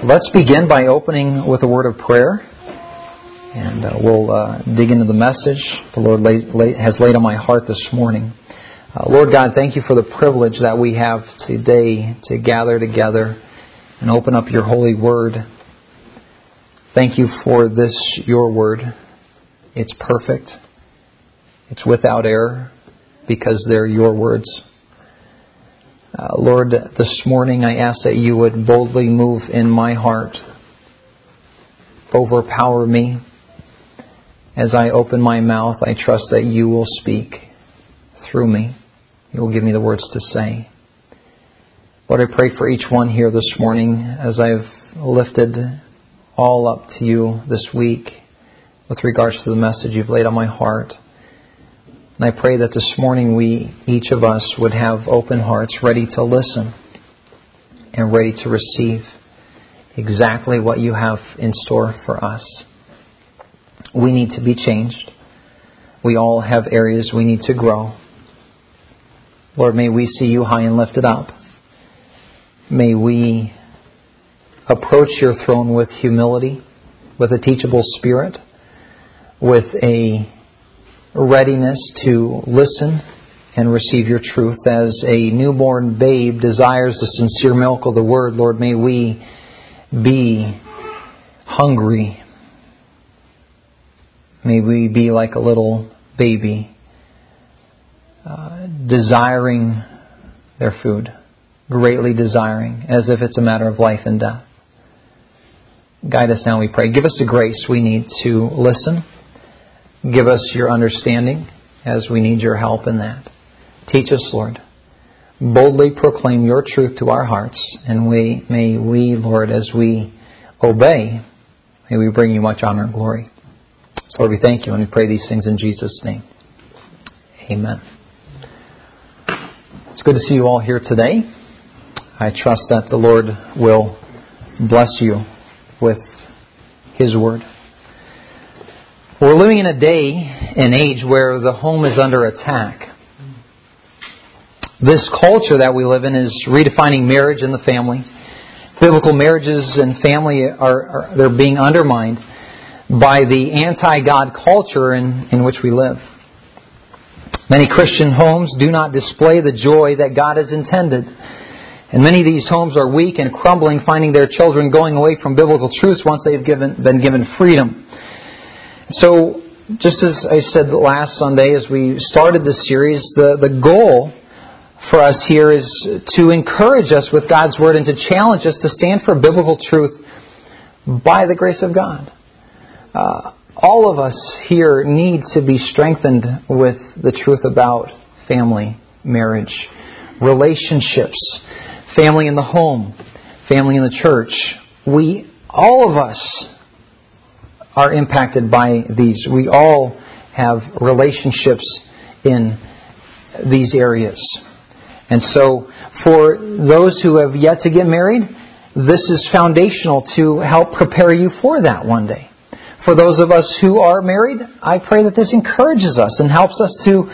Let's begin by opening with a word of prayer, and we'll dig into the message the Lord has laid on my heart this morning. Lord God, thank you for the privilege that we have today to gather together and open up your holy word. Thank you for this, your word. It's perfect. It's without error because they're your words. Lord, this morning I ask that you would boldly move in my heart. Overpower me. As I open my mouth, I trust that you will speak through me. You will give me the words to say. Lord, I pray for each one here this morning as I've lifted all up to you this week with regards to the message you've laid on my heart. And I pray that this morning each of us would have open hearts ready to listen and ready to receive exactly what you have in store for us. We need to be changed. We all have areas we need to grow. Lord, may we see you high and lifted up. May we approach your throne with humility, with a teachable spirit, with a readiness to listen and receive your truth. As a newborn babe desires the sincere milk of the word, Lord, may we be hungry. May we be like a little baby, desiring their food, greatly desiring, as if it's a matter of life and death. Guide us now, we pray. Give us the grace we need to listen. Give us your understanding as we need your help in that. Teach us, Lord. Boldly proclaim your truth to our hearts. And may we, Lord, as we obey, may we bring you much honor and glory. So, Lord, we thank you and we pray these things in Jesus' name. Amen. It's good to see you all here today. I trust that the Lord will bless you with His Word. We're living in a day and age where the home is under attack. This culture that we live in is redefining marriage and the family. Biblical marriages and family they're being undermined by the anti-God culture in which we live. Many Christian homes do not display the joy that God has intended. And many of these homes are weak and crumbling, finding their children going away from biblical truths once they've been given freedom. So, just as I said last Sunday as we started this series, the goal for us here is to encourage us with God's Word and to challenge us to stand for biblical truth by the grace of God. All of us here need to be strengthened with the truth about family, marriage, relationships, family in the home, family in the church. All of us are impacted by these. We all have relationships in these areas. And so, for those who have yet to get married, this is foundational to help prepare you for that one day. For those of us who are married, I pray that this encourages us and helps us to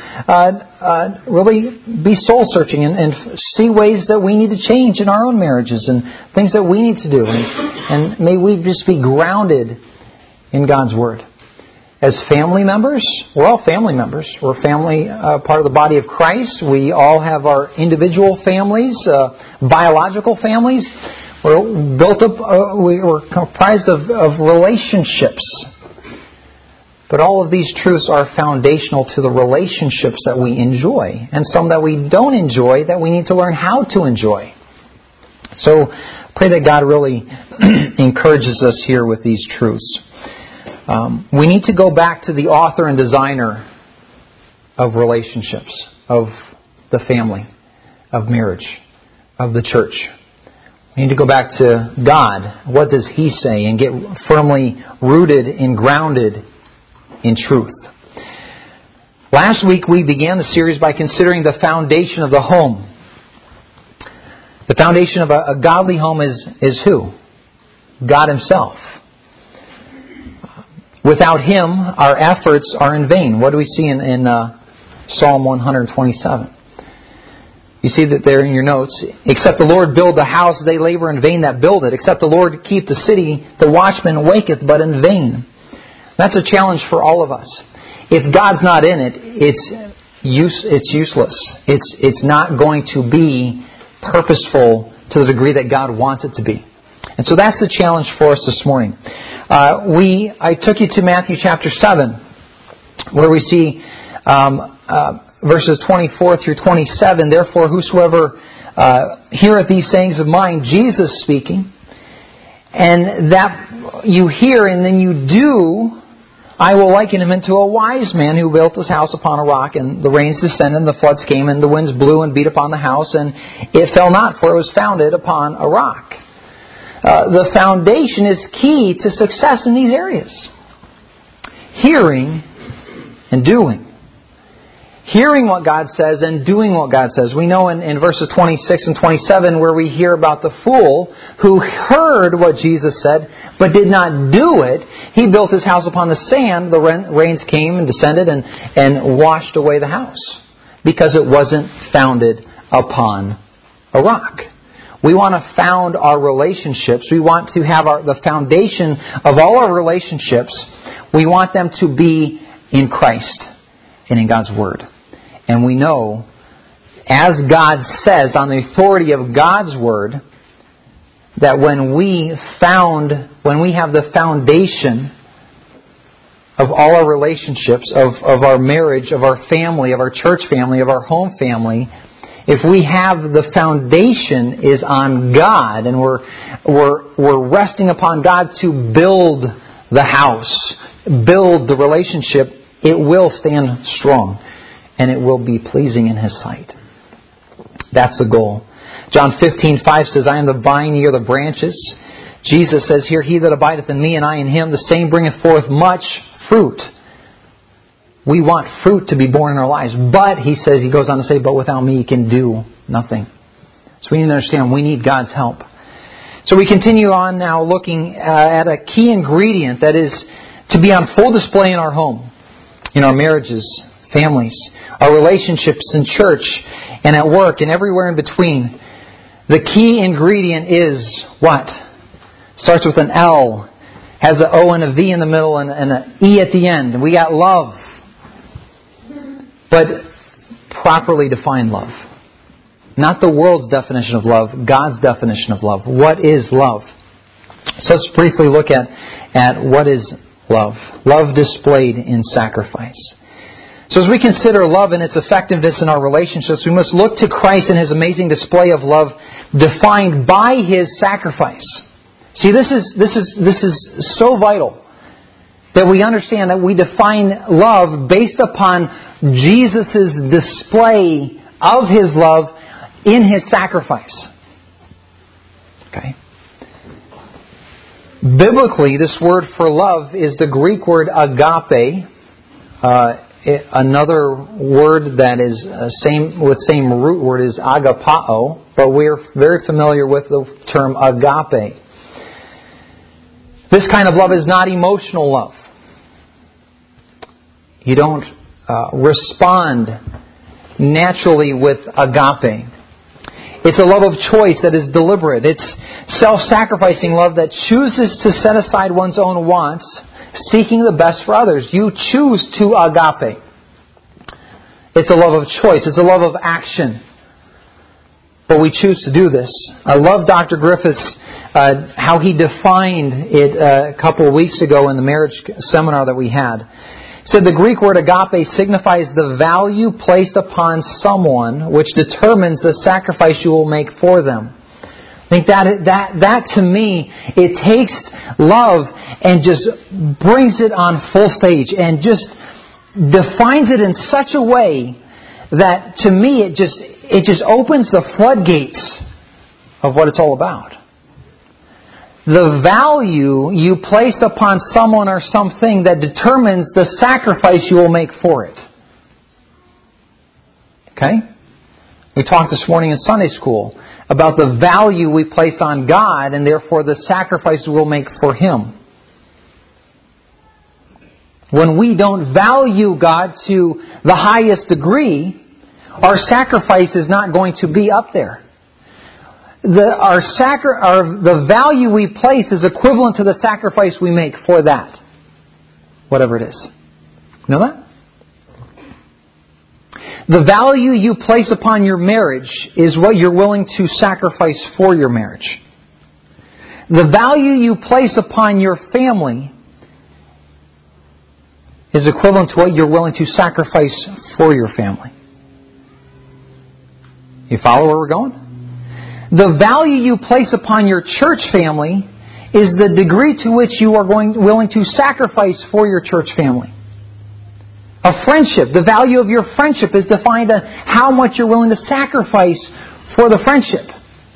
really be soul-searching and see ways that we need to change in our own marriages and things that we need to do. And may we just be grounded in God's Word. As family members, we're all family members. We're family, part of the body of Christ. We all have our individual families, biological families. We're built up. We're comprised of relationships. But all of these truths are foundational to the relationships that we enjoy, and some that we don't enjoy that we need to learn how to enjoy. So, pray that God really encourages us here with these truths. We need to go back to the author and designer of relationships, of the family, of marriage, of the church. We need to go back to God. What does He say? And get firmly rooted and grounded in truth. Last week we began the series by considering the foundation of the home. The foundation of a godly home is who? God Himself. Without Him, our efforts are in vain. What do we see in Psalm 127? You see that there in your notes. Except the Lord build the house, they labor in vain that build it. Except the Lord keep the city, the watchman waketh but in vain. That's a challenge for all of us. If God's not in it, it's useless. It's not going to be purposeful to the degree that God wants it to be. And so that's the challenge for us this morning. I took you to Matthew chapter 7, where we see verses 24 through 27. Therefore, whosoever heareth these sayings of mine, Jesus speaking, and that you hear and then you do, I will liken him into a wise man who built his house upon a rock, and the rains descended, and the floods came, and the winds blew and beat upon the house, and it fell not, for it was founded upon a rock. The foundation is key to success in these areas. Hearing and doing. Hearing what God says and doing what God says. We know in verses 26 and 27 where we hear about the fool who heard what Jesus said but did not do it. He built his house upon the sand. The rains came and descended and washed away the house because it wasn't founded upon a rock. We want to found our relationships. We want to have the foundation of all our relationships. We want them to be in Christ and in God's Word. And we know, as God says, on the authority of God's Word, that when we have the foundation of all our relationships, of our marriage, of our family, of our church family, of our home family, if we have the foundation is on God and we're resting upon God to build the house, build the relationship, it will stand strong and it will be pleasing in His sight. That's the goal. John 15:5 says, I am the vine, ye are the branches. Jesus says here, he that abideth in me and I in him, the same bringeth forth much fruit. We want fruit to be born in our lives. But, he goes on to say, but without me you can do nothing. So we need to understand we need God's help. So we continue on now looking at a key ingredient that is to be on full display in our home, in our marriages, families, our relationships in church and at work and everywhere in between. The key ingredient is what? Starts with an L, has an O and a V in the middle and an E at the end. And we got love. But properly defined love. Not the world's definition of love, God's definition of love. What is love? So let's briefly look at what is love. Love displayed in sacrifice. So as we consider love and its effectiveness in our relationships, we must look to Christ and His amazing display of love defined by His sacrifice. See, this is so vital that we understand that we define love based upon Jesus' display of His love in His sacrifice. Okay. Biblically, this word for love is the Greek word agape. Another word that is same root word is agapao, but we're very familiar with the term agape. This kind of love is not emotional love. You don't respond naturally with agape. It's a love of choice that is deliberate. It's self-sacrificing love that chooses to set aside one's own wants, seeking the best for others. You choose to agape. It's a love of choice. It's a love of action. But we choose to do this. I love Dr. Griffiths, how he defined it a couple of weeks ago in the marriage seminar that we had. He said the Greek word agape signifies the value placed upon someone which determines the sacrifice you will make for them. I think that to me, it takes love and just brings it on full stage and just defines it in such a way that to me it just opens the floodgates of what it's all about. The value you place upon someone or something that determines the sacrifice you will make for it. Okay? We talked this morning in Sunday school about the value we place on God and therefore the sacrifice we'll make for Him. When we don't value God to the highest degree, our sacrifice is not going to be up there. The value we place is equivalent to the sacrifice we make for that. Whatever it is. You know that? The value you place upon your marriage is what you're willing to sacrifice for your marriage. The value you place upon your family is equivalent to what you're willing to sacrifice for your family. You follow where we're going? The value you place upon your church family is the degree to which you are willing to sacrifice for your church family. A friendship, the value of your friendship is defined on how much you're willing to sacrifice for the friendship.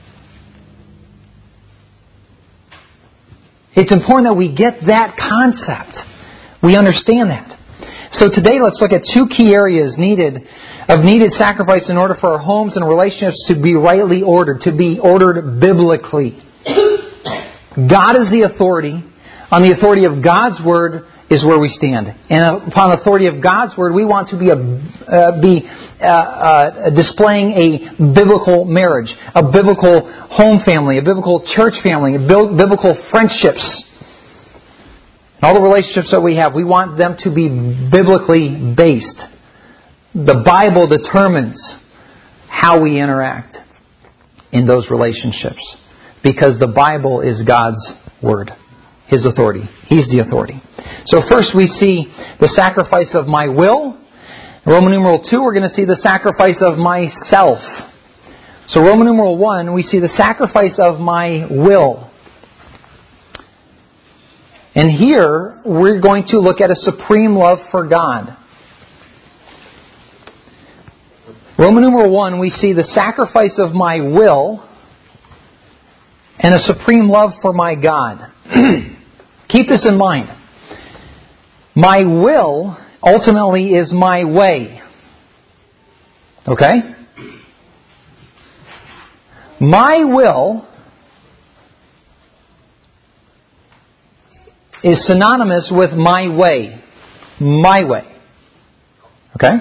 It's important that we get that concept. We understand that. So today let's look at two key areas needed sacrifice in order for our homes and relationships to be rightly ordered, to be ordered biblically. God is the authority. On the authority of God's Word is where we stand. And upon the authority of God's Word, we want to be displaying a biblical marriage, a biblical home family, a biblical church family, biblical friendships. All the relationships that we have, we want them to be biblically based. The Bible determines how we interact in those relationships. Because the Bible is God's Word. His authority. He's the authority. So first we see the sacrifice of my will. Roman numeral 2, we're going to see the sacrifice of myself. So Roman numeral 1, we see the sacrifice of my will. And here, we're going to look at a supreme love for God. Roman numeral 1, we see the sacrifice of my will and a supreme love for my God. Keep this in mind. My will ultimately is my way. Okay? My will is synonymous with my way. My way. Okay?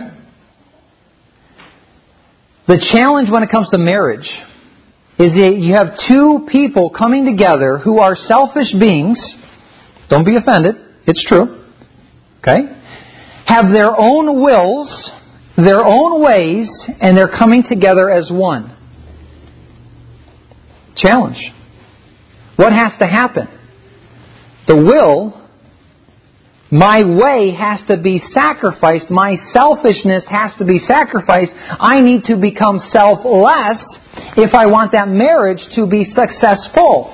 The challenge when it comes to marriage is that you have two people coming together who are selfish beings. Don't be offended. It's true. Okay? Have their own wills, their own ways, and they're coming together as one. Challenge. What has to happen? The will, my way has to be sacrificed. My selfishness has to be sacrificed. I need to become selfless if I want that marriage to be successful.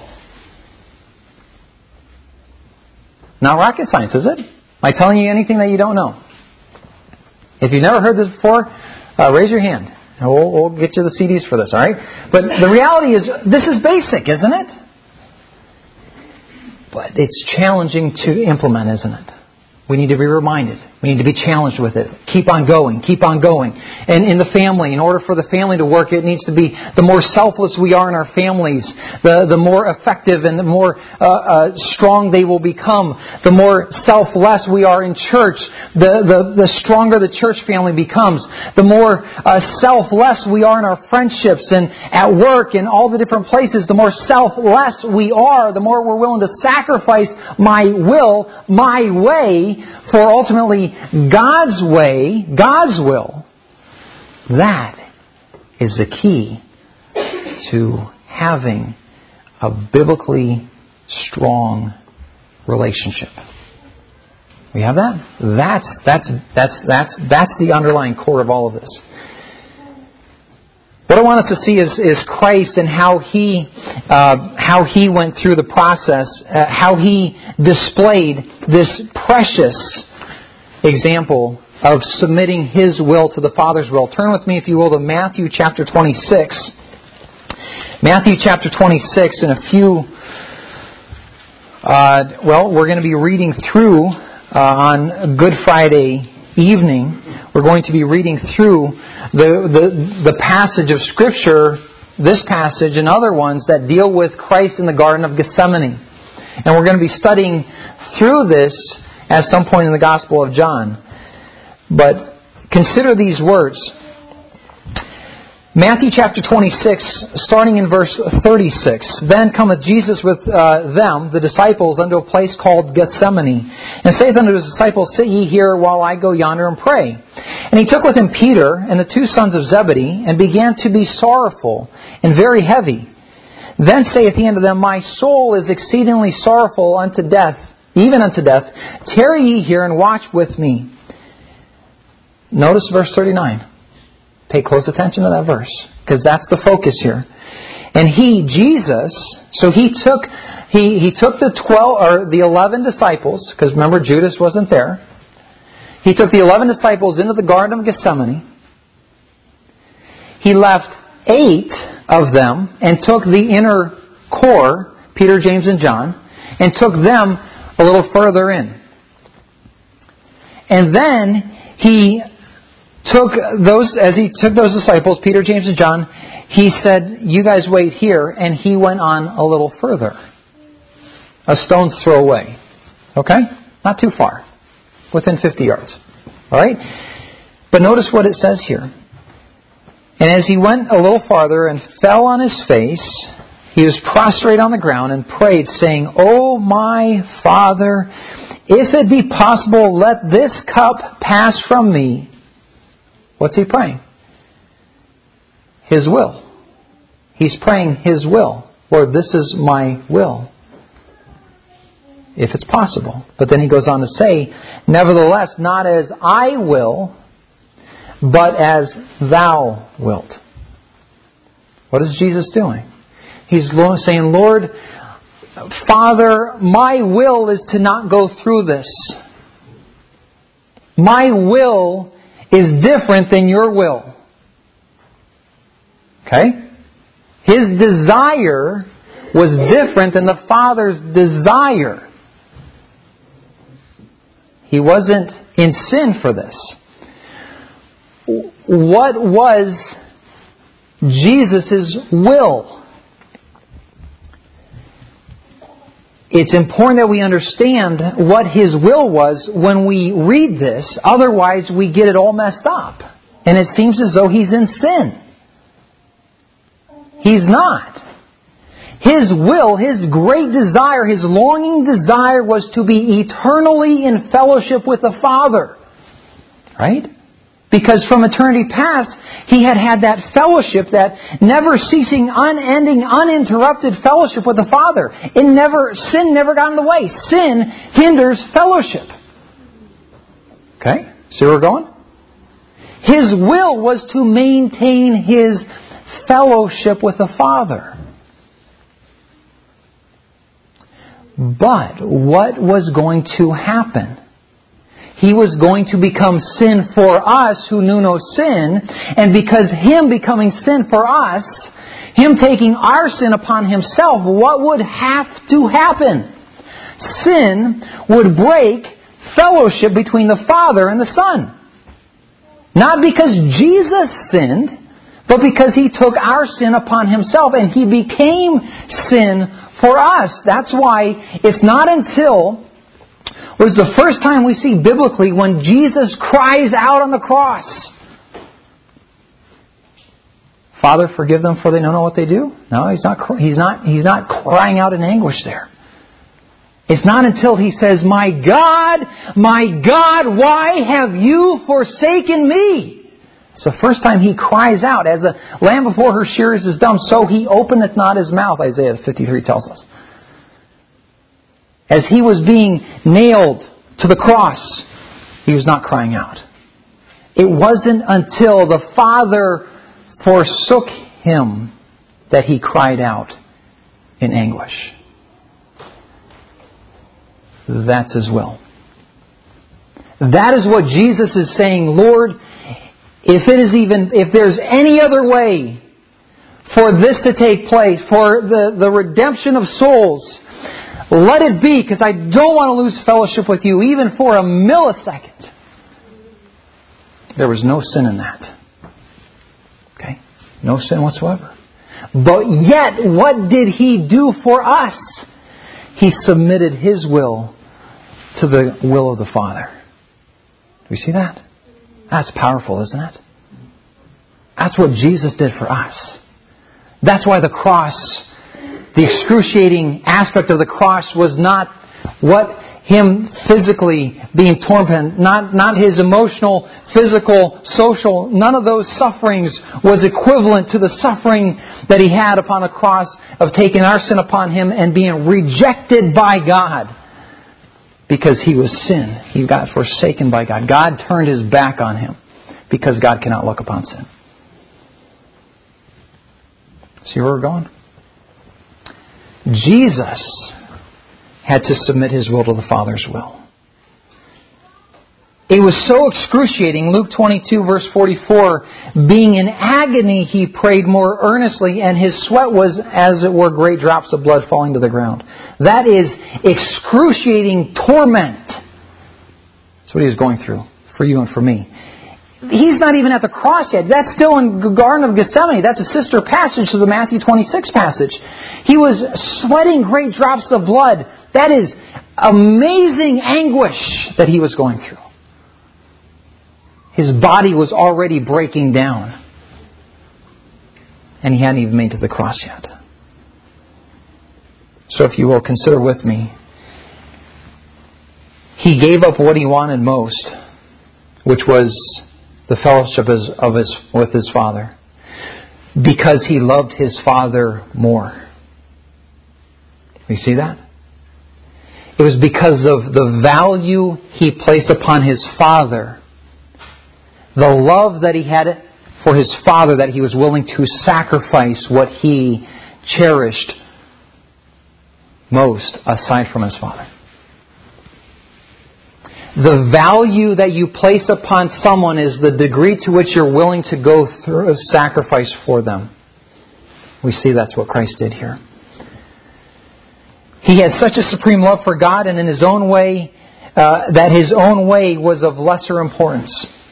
Not rocket science, is it? Am I telling you anything that you don't know? If you've never heard this before, raise your hand. And we'll get you the CDs for this, all right? But the reality is, this is basic, isn't it? But it's challenging to implement, isn't it? We need to be reminded. We need to be challenged with it. Keep on going. Keep on going. And in the family, in order for the family to work, it needs to be the more selfless we are in our families, the more effective and the more strong they will become. The more selfless we are in church, the stronger the church family becomes. The more selfless we are in our friendships and at work and all the different places, the more selfless we are, the more we're willing to sacrifice my will, my way, for ultimately God's way, God's will. That is the key to having a biblically strong relationship. We have that? That's the underlying core of all of this. What I want us to see is Christ and how He went through the process, how He displayed this precious example of submitting His will to the Father's will. Turn with me, if you will, to Matthew chapter 26. Matthew chapter 26, in a few, we're going to be reading through on Good Friday evening. We're going to be reading through the passage of Scripture, this passage and other ones that deal with Christ in the Garden of Gethsemane. And we're going to be studying through this at some point in the Gospel of John. But consider these words. Matthew chapter 26, starting in verse 36. Then cometh Jesus with them, the disciples, unto a place called Gethsemane, and saith unto his disciples, Sit ye here while I go yonder and pray. And he took with him Peter and the two sons of Zebedee, and began to be sorrowful and very heavy. Then saith he unto them, My soul is exceedingly sorrowful unto death, even unto death. Tarry ye here and watch with me. Notice verse 39. Pay close attention to that verse, because that's the focus here. And he, Jesus, so he took the 11 disciples, because remember Judas wasn't there. He took the 11 disciples into the Garden of Gethsemane. He left 8 of them and took the inner core, Peter, James, and John, and took them a little further in. And then he took those disciples, Peter, James, and John, he said, You guys wait here, and he went on a little further. A stone's throw away. Okay? Not too far. Within 50 yards. Alright? But notice what it says here. And as he went a little farther and fell on his face, he was prostrate on the ground and prayed, saying, O my Father, if it be possible, let this cup pass from me. What's he praying? His will. He's praying His will. Lord, this is my will. If it's possible. But then he goes on to say, Nevertheless, not as I will, but as Thou wilt. What is Jesus doing? He's saying, Lord, Father, my will is to not go through this. My will is different than your will. Okay? His desire was different than the Father's desire. He wasn't in sin for this. What was Jesus' will? It's important that we understand what His will was when we read this. Otherwise, we get it all messed up. And it seems as though He's in sin. He's not. His will, His great desire, His longing desire was to be eternally in fellowship with the Father. Right? Because from eternity past, He had that fellowship, that never-ceasing, unending, uninterrupted fellowship with the Father. Sin never got in the way. Sin hinders fellowship. Okay? See where we're going? His will was to maintain His fellowship with the Father. But what was going to happen? He was going to become sin for us who knew no sin. And because Him becoming sin for us, Him taking our sin upon Himself, what would have to happen? Sin would break fellowship between the Father and the Son. Not because Jesus sinned, but because He took our sin upon Himself and He became sin for us. That's why it's not until was the first time we see biblically when Jesus cries out on the cross, Father, forgive them for they don't know what they do. No, He's not crying out in anguish there. It's not until He says, my God, why have you forsaken me? It's the first time He cries out. As a lamb before her shearers is dumb, so He openeth not His mouth, Isaiah 53 tells us. As He was being nailed to the cross, He was not crying out. It wasn't until the Father forsook Him that He cried out in anguish. That's His will. That is what Jesus is saying, Lord, if there's any other way for this to take place, for the redemption of souls, let it be, because I don't want to lose fellowship with you even for a millisecond. There was no sin in that. Okay? No sin whatsoever. But yet, what did He do for us? He submitted His will to the will of the Father. Do we see that? That's powerful, isn't it? That's what Jesus did for us. That's why the cross, the excruciating aspect of the cross was not what Him physically being tormented, not His emotional, physical, social, none of those sufferings was equivalent to the suffering that He had upon the cross of taking our sin upon Him and being rejected by God because He was sin. He got forsaken by God. God turned His back on Him because God cannot look upon sin. See where we're going? Jesus had to submit His will to the Father's will. It was so excruciating. Luke 22 verse 44, being in agony, He prayed more earnestly, and His sweat was as it were great drops of blood falling to the ground. That is excruciating torment. That's what He was going through for you and for me. He's not even at the cross yet. That's still in the Garden of Gethsemane. That's a sister passage to the Matthew 26 passage. He was sweating great drops of blood. That is amazing anguish that He was going through. His body was already breaking down. And He hadn't even made it to the cross yet. So if you will, consider with me. He gave up what He wanted most, which was the fellowship with His Father, because He loved His Father more. You see that? It was because of the value He placed upon His Father, the love that He had for His Father, that He was willing to sacrifice what He cherished most aside from His Father. The value that you place upon someone is the degree to which you're willing to go through a sacrifice for them. We see that's what Christ did here. He had such a supreme love for God, and in His own way, that His own way was of lesser importance.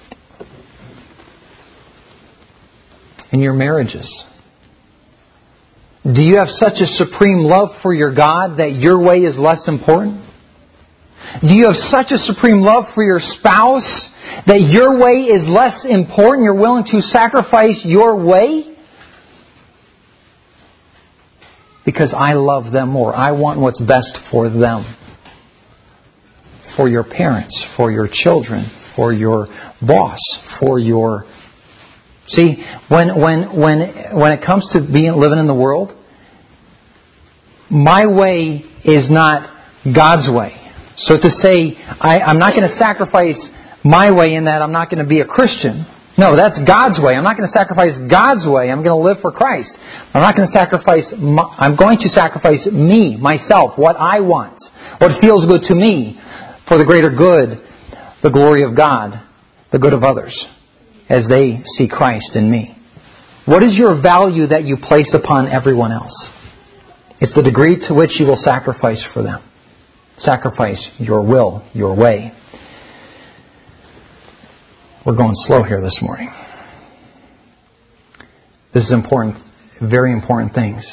In your marriages, do you have such a supreme love for your God that your way is less important? Do you have such a supreme love for your spouse that your way is less important? You're willing to sacrifice your way? Because I love them more. I want what's best for them. For your parents, for your children, for your boss, for your... See, when it comes to living in the world, my way is not God's way. So to say, I'm not going to sacrifice my way in that I'm not going to be a Christian. No, that's God's way. I'm not going to sacrifice God's way. I'm going to live for Christ. I'm going to sacrifice me, myself, what I want, what feels good to me, for the greater good, the glory of God, the good of others, as they see Christ in me. What is your value that you place upon everyone else? It's the degree to which you will sacrifice for them. Sacrifice your will, your way. We're going slow here this morning. This is important, very important things.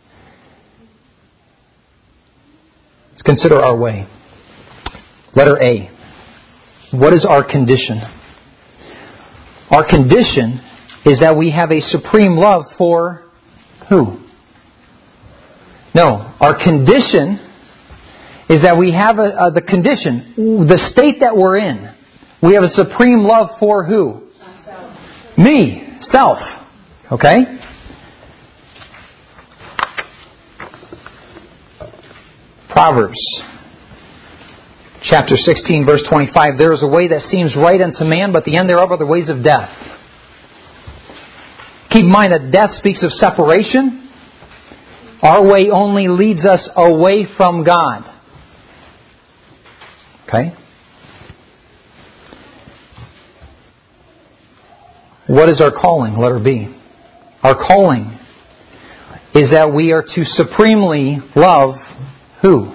Let's consider our way. Letter A. What is our condition? Our condition is that we have a supreme love for who? No, our condition is that we have the condition, the state that we're in. We have a supreme love for who? Self. Me. Self. Okay? Proverbs. Chapter 16, verse 25. There is a way that seems right unto man, but the end thereof are the ways of death. Keep in mind that death speaks of separation. Our way only leads us away from God. Okay? What is our calling? Letter B. Our calling is that we are to supremely love who?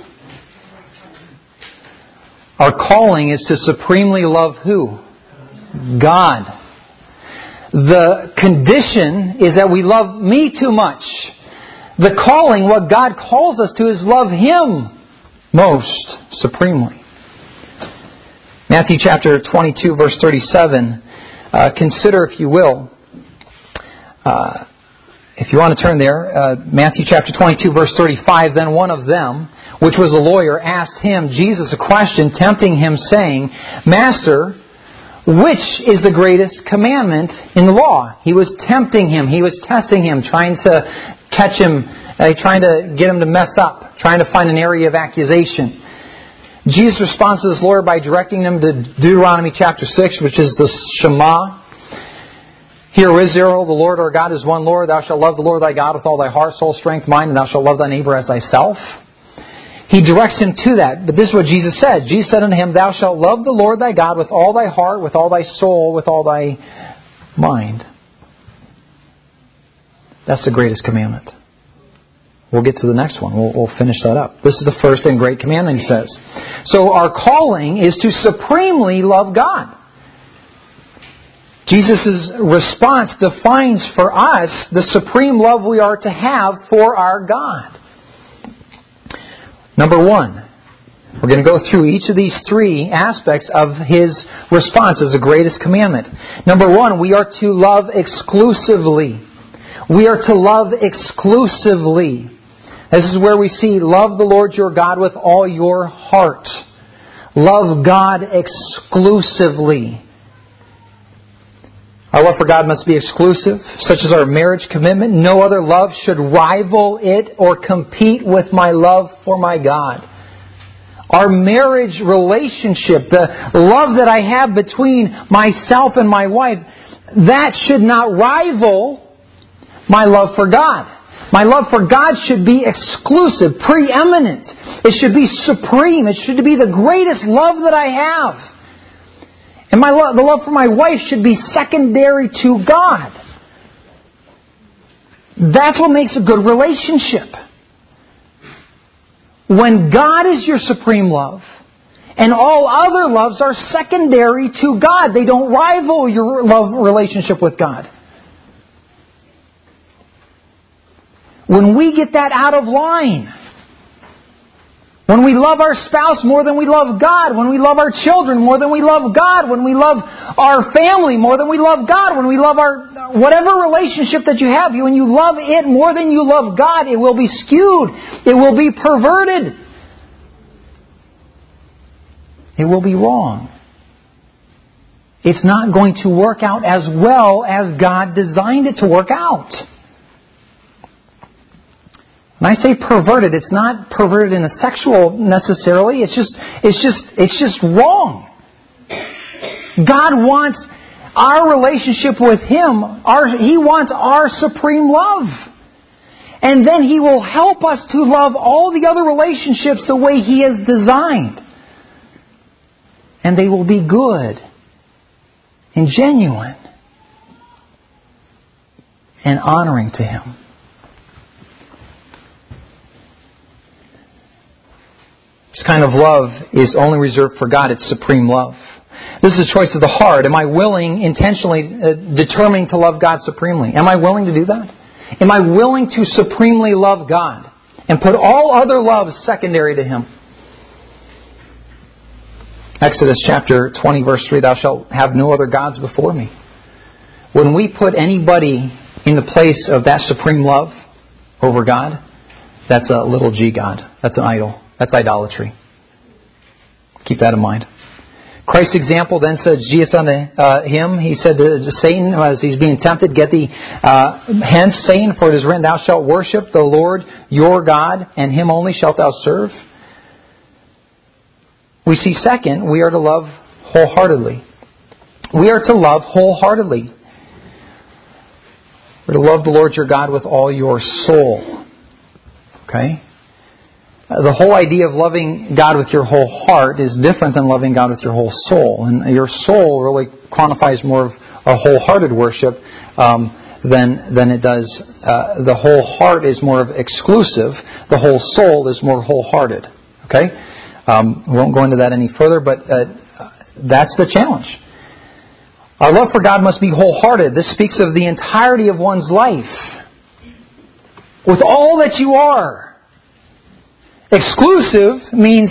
Our calling is to supremely love who? God. The condition is that we love me too much. The calling, what God calls us to, is love Him most supremely. Matthew chapter 22, verse 37. Consider, if you will, if you want to turn there, Matthew chapter 22, verse 35, then one of them, which was a lawyer, asked him, Jesus, a question, tempting him, saying, Master, which is the greatest commandment in the law? He was tempting him. He was testing him, trying to catch him, trying to get him to mess up, trying to find an area of accusation. Jesus responds to this lawyer by directing him to Deuteronomy chapter 6, which is the Shema. Hear, O Israel, the Lord our God is one Lord. Thou shalt love the Lord thy God with all thy heart, soul, strength, mind, and thou shalt love thy neighbor as thyself. He directs him to that. But this is what Jesus said. Jesus said unto him, Thou shalt love the Lord thy God with all thy heart, with all thy soul, with all thy mind. That's the greatest commandment. We'll get to the next one. We'll finish that up. This is the first and great commandment, he says. So our calling is to supremely love God. Jesus' response defines for us the supreme love we are to have for our God. Number one, we're going to go through each of these three aspects of His response as the greatest commandment. Number one, we are to love exclusively. We are to love exclusively. This is where we see, love the Lord your God with all your heart. Love God exclusively. Our love for God must be exclusive, such as our marriage commitment. No other love should rival it or compete with my love for my God. Our marriage relationship, the love that I have between myself and my wife, that should not rival my love for God. My love for God should be exclusive, preeminent. It should be supreme. It should be the greatest love that I have. And the love for my wife should be secondary to God. That's what makes a good relationship. When God is your supreme love, and all other loves are secondary to God. They don't rival your love relationship with God. When we get that out of line, when we love our spouse more than we love God, when we love our children more than we love God, when we love our family more than we love God, when we love our whatever relationship that you have, when you love it more than you love God, it will be skewed. It will be perverted. It will be wrong. It's not going to work out as well as God designed it to work out. When I say perverted, it's not perverted in a sexual necessarily. It's just wrong. God wants our relationship with Him. He wants our supreme love. And then He will help us to love all the other relationships the way He has designed. And they will be good and genuine and honoring to Him. This kind of love is only reserved for God. It's supreme love. This is a choice of the heart. Am I willing, intentionally determining to love God supremely? Am I willing to do that? Am I willing to supremely love God and put all other loves secondary to Him? Exodus chapter 20 verse 3, Thou shalt have no other gods before me. When we put anybody in the place of that supreme love over God, that's a little g God. That's an idol. That's idolatry. Keep that in mind. Christ's example then says, Jesus unto him, He said to Satan, as he's being tempted, Get thee hence, Satan, for it is written, Thou shalt worship the Lord your God, and Him only shalt thou serve. We see second, we are to love wholeheartedly. We are to love wholeheartedly. We're to love the Lord your God with all your soul. Okay? The whole idea of loving God with your whole heart is different than loving God with your whole soul. And your soul really quantifies more of a wholehearted worship than it does. The whole heart is more of exclusive. The whole soul is more wholehearted. Okay? We won't go into that any further, but that's the challenge. Our love for God must be wholehearted. This speaks of the entirety of one's life. With all that you are. Exclusive means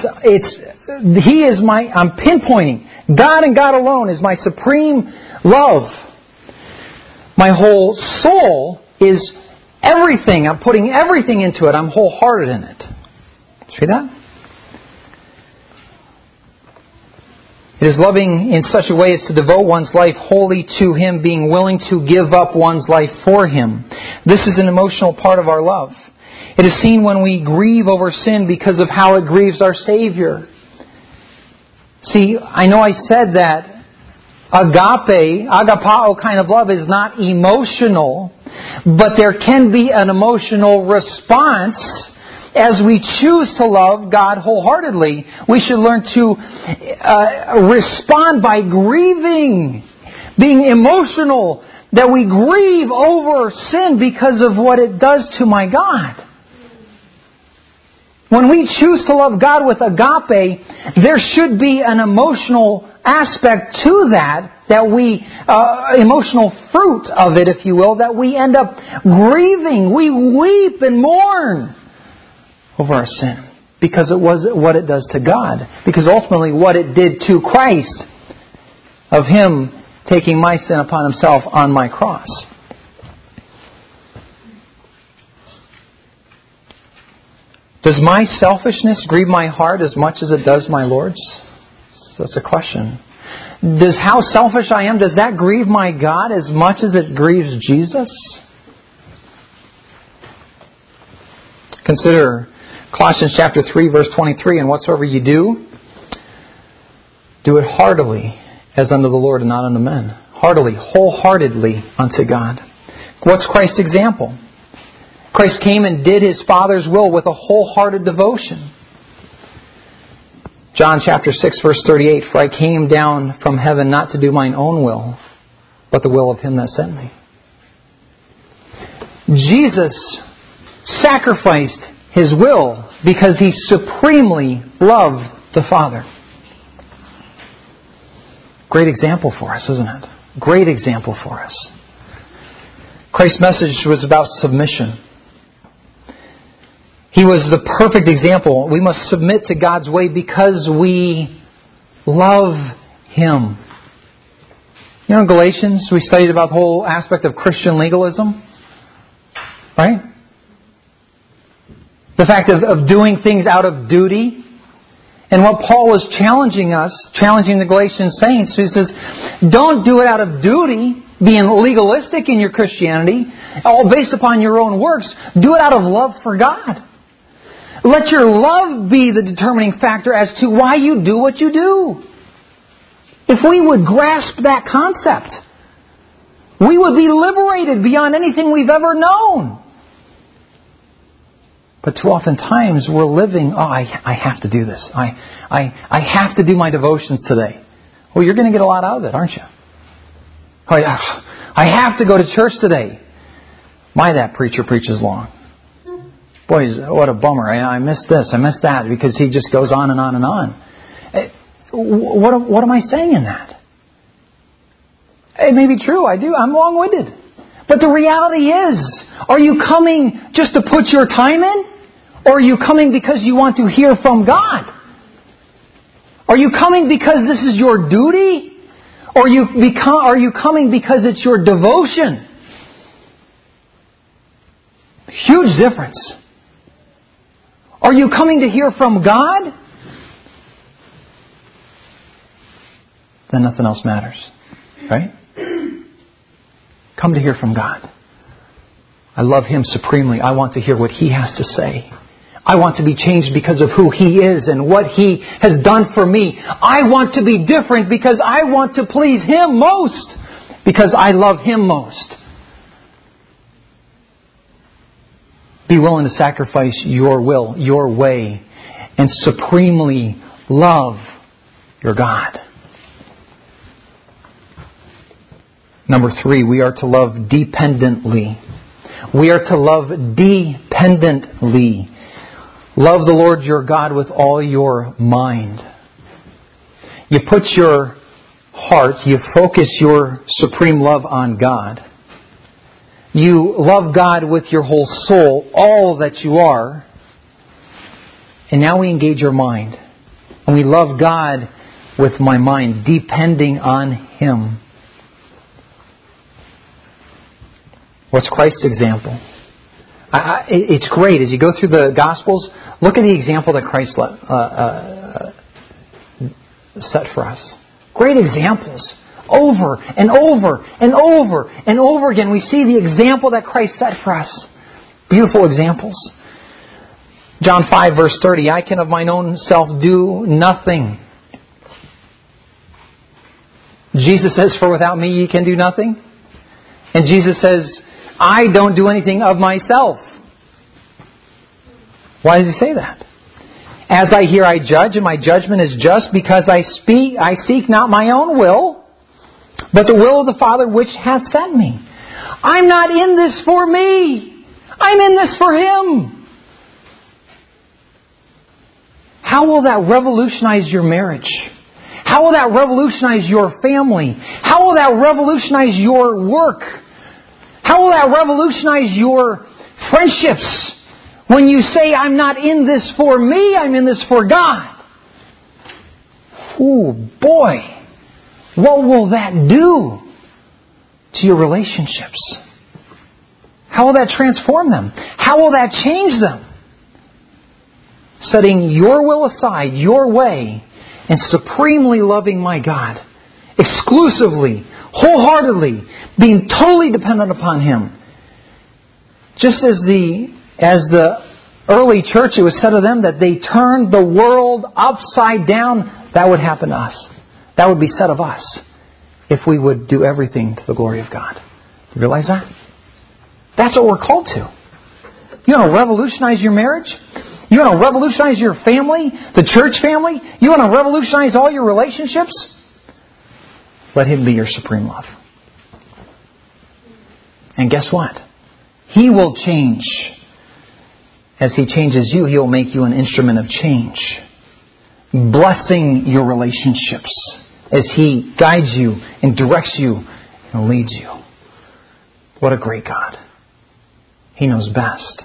I'm pinpointing. God and God alone is my supreme love. My whole soul is everything. I'm putting everything into it. I'm wholehearted in it. See that? It is loving in such a way as to devote one's life wholly to Him, being willing to give up one's life for Him. This is an emotional part of our love. It is seen when we grieve over sin because of how it grieves our Savior. See, I know I said that agapao kind of love is not emotional, but there can be an emotional response as we choose to love God wholeheartedly. We should learn to respond by grieving, being emotional, that we grieve over sin because of what it does to my God. When we choose to love God with agape, there should be an emotional aspect to that we, emotional fruit of it, if you will, that we end up grieving. We weep and mourn over our sin because it was what it does to God. Because ultimately what it did to Christ, of Him taking my sin upon Himself on my cross. Does my selfishness grieve my heart as much as it does my Lord's? So that's a question. Does how selfish I am, does that grieve my God as much as it grieves Jesus? Consider Colossians chapter 3, verse 23, and whatsoever you do, do it heartily as unto the Lord and not unto men. Heartily, wholeheartedly unto God. What's Christ's example? Christ came and did His Father's will with a wholehearted devotion. John chapter 6, verse 38, for I came down from heaven not to do mine own will, but the will of Him that sent me. Jesus sacrificed His will because He supremely loved the Father. Great example for us, isn't it? Great example for us. Christ's message was about submission. He was the perfect example. We must submit to God's way because we love Him. You know, in Galatians, we studied about the whole aspect of Christian legalism. Right? The fact of doing things out of duty. And what Paul is challenging the Galatian saints, he says, don't do it out of duty, being legalistic in your Christianity, all based upon your own works. Do it out of love for God. Let your love be the determining factor as to why you do what you do. If we would grasp that concept, we would be liberated beyond anything we've ever known. But too often times we're living, I have to do this. I have to do my devotions today. Well, you're going to get a lot out of it, aren't you? I have to go to church today. That preacher preaches long. Boy, what a bummer. I missed this, I missed that, because he just goes on and on and on. What am I saying in that? It may be true, I do. I'm long-winded. But the reality is, are you coming just to put your time in? Or are you coming because you want to hear from God? Are you coming because this is your duty? Or are you coming because it's your devotion? Huge difference. Are you coming to hear from God? Then nothing else matters. Right? Come to hear from God. I love Him supremely. I want to hear what He has to say. I want to be changed because of who He is and what He has done for me. I want to be different because I want to please Him most. Because I love Him most. Be willing to sacrifice your will, your way, and supremely love your God. Number 3, we are to love dependently. We are to love dependently. Love the Lord your God with all your mind. You put your heart, you focus your supreme love on God. You love God with your whole soul, all that you are. And now we engage your mind. And we love God with my mind, depending on Him. What's Christ's example? It's great. As you go through the Gospels, look at the example that Christ set for us. Great examples. Over and over and over and over again, we see the example that Christ set for us. Beautiful examples. John 5, verse 30, I can of mine own self do nothing. Jesus says, for without me ye can do nothing. And Jesus says, I don't do anything of myself. Why does He say that? As I hear, I judge, and my judgment is just, because I seek not my own will, but the will of the Father which hath sent me. I'm not in this for me. I'm in this for Him. How will that revolutionize your marriage? How will that revolutionize your family? How will that revolutionize your work? How will that revolutionize your friendships? When you say, I'm not in this for me, I'm in this for God. Oh boy. What will that do to your relationships? How will that transform them? How will that change them? Setting your will aside, your way, and supremely loving my God. Exclusively, wholeheartedly, being totally dependent upon Him. Just as the early church, it was said of them that they turned the world upside down. That would happen to us. That would be said of us if we would do everything to the glory of God. You realize that? That's what we're called to. You want to revolutionize your marriage? You want to revolutionize your family, the church family? You want to revolutionize all your relationships? Let Him be your supreme love. And guess what? He will change. As He changes you, He will make you an instrument of change. Blessing your relationships as He guides you and directs you and leads you. What a great God. He knows best.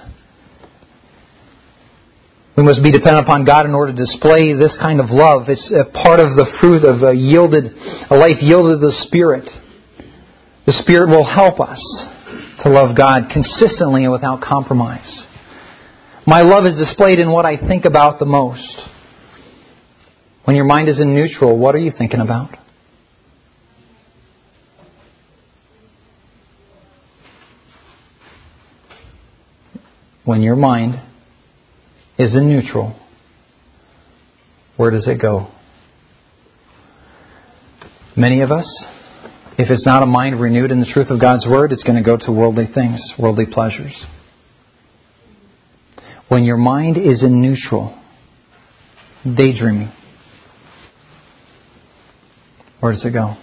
We must be dependent upon God in order to display this kind of love. It's a part of the fruit of a life yielded to the Spirit. The Spirit will help us to love God consistently and without compromise. My love is displayed in what I think about the most. When your mind is in neutral, what are you thinking about? When your mind is in neutral, where does it go? Many of us, if it's not a mind renewed in the truth of God's Word, it's going to go to worldly things, worldly pleasures. When your mind is in neutral, daydreaming, where does it go?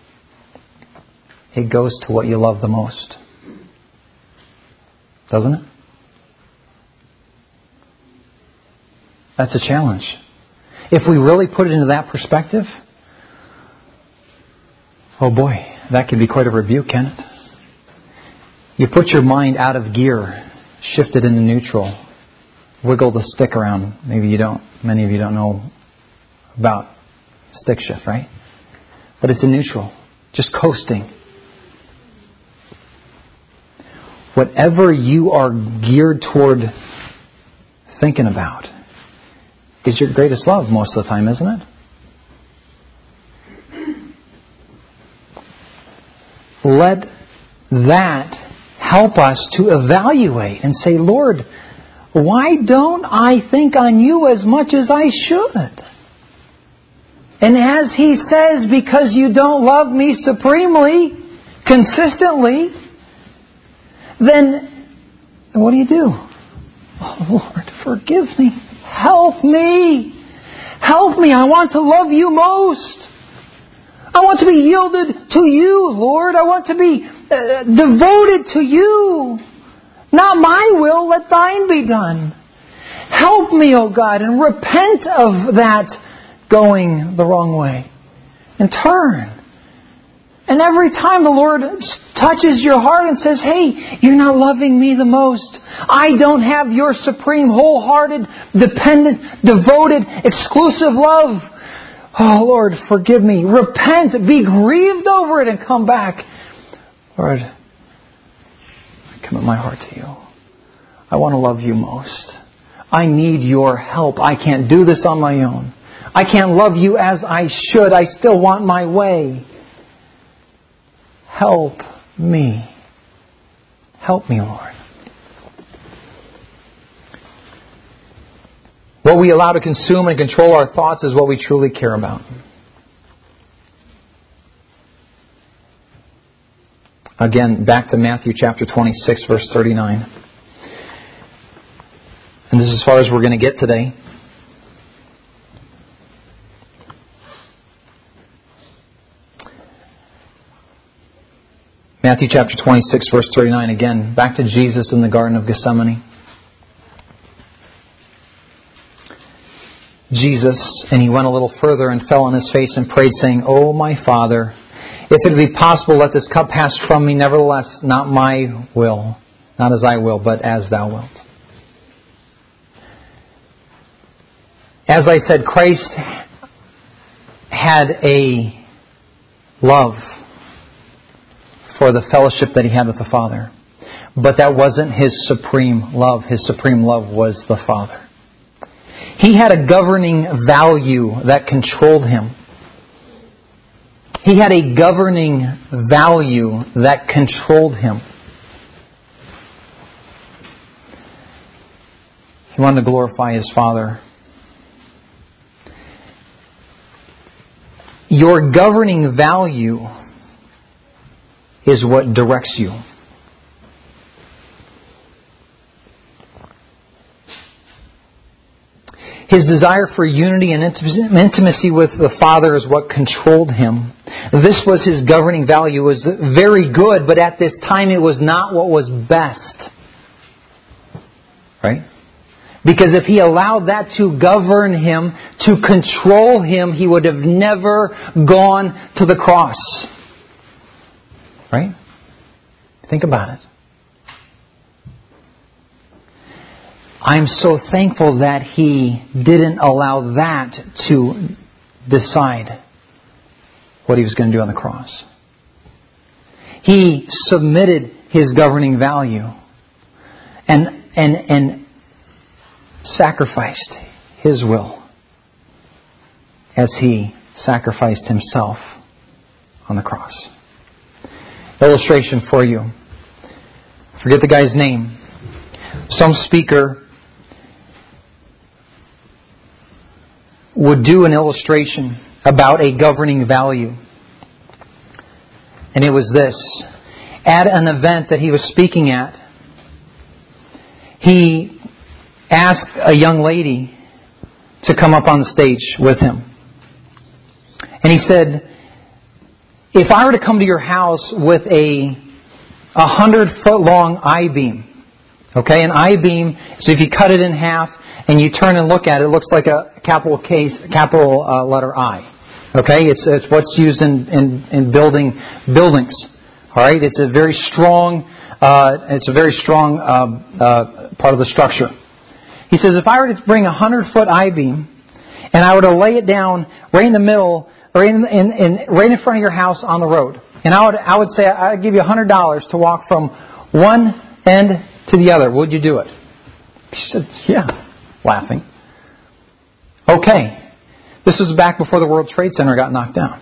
It goes to what you love the most. Doesn't it? That's a challenge. If we really put it into that perspective, oh boy, that could be quite a rebuke, can it? You put your mind out of gear, shift it into neutral, wiggle the stick around. Maybe you don't. Many of you don't know about stick shift, right? But it's in neutral, just coasting. Whatever you are geared toward thinking about is your greatest love most of the time, isn't it? Let that help us to evaluate and say, Lord, why don't I think on You as much as I should? And as He says, because you don't love Me supremely, consistently, then what do? Oh, Lord, forgive me. Help me. Help me. I want to love You most. I want to be yielded to You, Lord. I want to be devoted to You. Not my will, let Thine be done. Help me, O God, and repent of that going the wrong way. And turn. And every time the Lord touches your heart and says, hey, you're not loving Me the most. I don't have Your supreme, wholehearted, dependent, devoted, exclusive love. Oh, Lord, forgive me. Repent. Be grieved over it and come back. Lord, commit my heart to you. I want to love you most. I need your help. I can't do this on my own. I can't love you as I should. I still want my way. Help me. Help me, Lord. What we allow to consume and control our thoughts is what we truly care about. Again, back to Matthew chapter 26, verse 39. And this is as far as we're going to get today. Matthew chapter 26, verse 39. Again, back to Jesus in the Garden of Gethsemane. Jesus, and He went a little further and fell on His face and prayed, saying, "O my Father, if it be possible, let this cup pass from me. Nevertheless, not my will, not as I will, but as Thou wilt." As I said, Christ had a love for the fellowship that He had with the Father. But that wasn't His supreme love. His supreme love was the Father. He had a governing value that controlled Him. He had a governing value that controlled Him. He wanted to glorify His Father. Your governing value is what directs you. His desire for unity and intimacy with the Father is what controlled Him. This was His governing value. It was very good, but at this time it was not what was best. Right? Because if He allowed that to govern Him, to control Him, He would have never gone to the cross. Right? Think about it. I'm so thankful that He didn't allow that to decide what He was going to do on the cross. He submitted His governing value and sacrificed His will as He sacrificed Himself on the cross. Illustration for you. Forget the guy's name. Some speaker would do an illustration about a governing value. And it was this. At an event that he was speaking at, he asked a young lady to come up on the stage with him. And he said, if I were to come to your house with a 100-foot long I-beam, okay, an I-beam, so if you cut it in half and you turn and look at it, it looks like a capital letter I. Okay, it's what's used in buildings. All right, it's a very strong part of the structure. He says, if I were to bring a 100-foot I-beam and I were to lay it down right in the middle, or right in front of your house on the road, and I would say I'd give you $100 to walk from one end to the other, would you do it? She said, yeah, laughing. Okay. This was back before the World Trade Center got knocked down.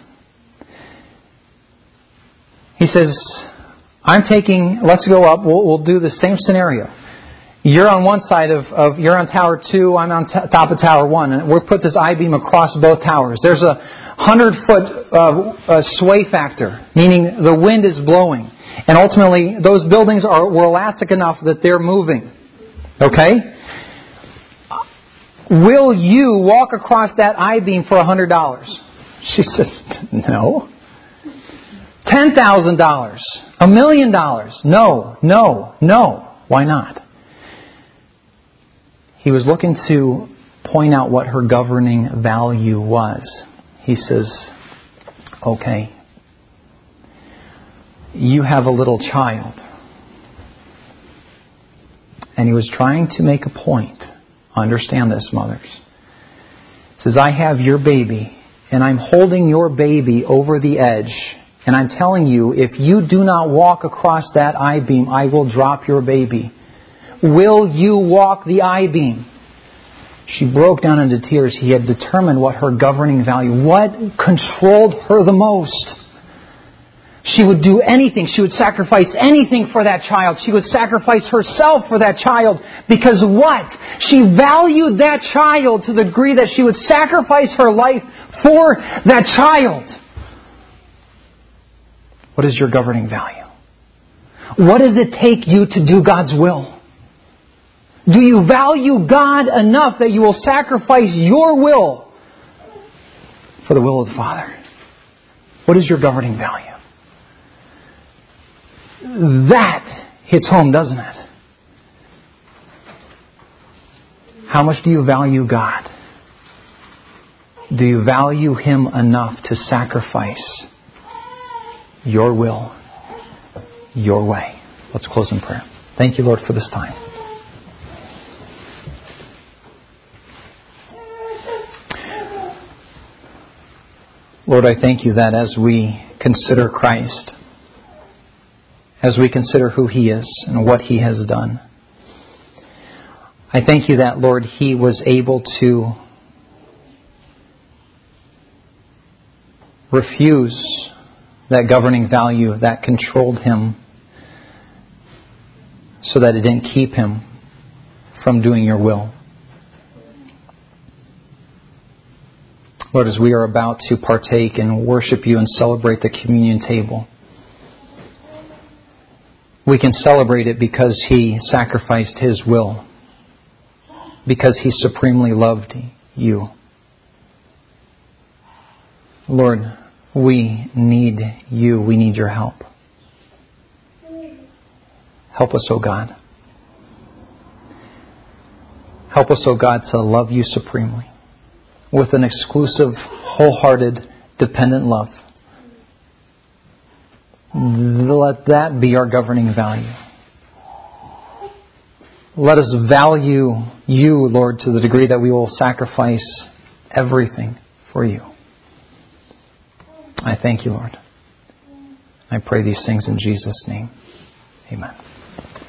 He says, let's go up, we'll do the same scenario. You're on one side you're on Tower 2, I'm on top of Tower 1, and we'll put this I-beam across both towers. There's a 100-foot sway factor, meaning the wind is blowing. And ultimately, those buildings were elastic enough that they're moving. Okay? Will you walk across that I-beam for $100? She says, no. $10,000. $1 million. No. Why not? He was looking to point out what her governing value was. He says, okay, you have a little child. And he was trying to make a point. Understand this, mothers. He says, I have your baby, and I'm holding your baby over the edge And I'm telling you, if you do not walk across that I-beam, I will drop your baby. Will you walk the I-beam? She broke down into tears. He had determined what her governing value, what controlled her the most. She would do anything. She would sacrifice anything for that child. She would sacrifice herself for that child. Because what? She valued that child to the degree that she would sacrifice her life for that child. What is your governing value? What does it take you to do God's will? Do you value God enough that you will sacrifice your will for the will of the Father? What is your governing value? That hits home, doesn't it? How much do you value God? Do you value Him enough to sacrifice your will, your way? Let's close in prayer. Thank you, Lord, for this time. Lord, I thank you that as we consider Christ, as we consider who He is and what He has done, I thank you that, Lord, He was able to refuse that governing value that controlled Him so that it didn't keep Him from doing your will. Lord, as we are about to partake and worship you and celebrate the communion table, we can celebrate it because He sacrificed His will, because He supremely loved you. Lord, we need you. We need your help. Help us, O God. Help us, O God, to love you supremely with an exclusive, wholehearted, dependent love. Let that be our governing value. Let us value you, Lord, to the degree that we will sacrifice everything for you. I thank you, Lord. I pray these things in Jesus' name. Amen.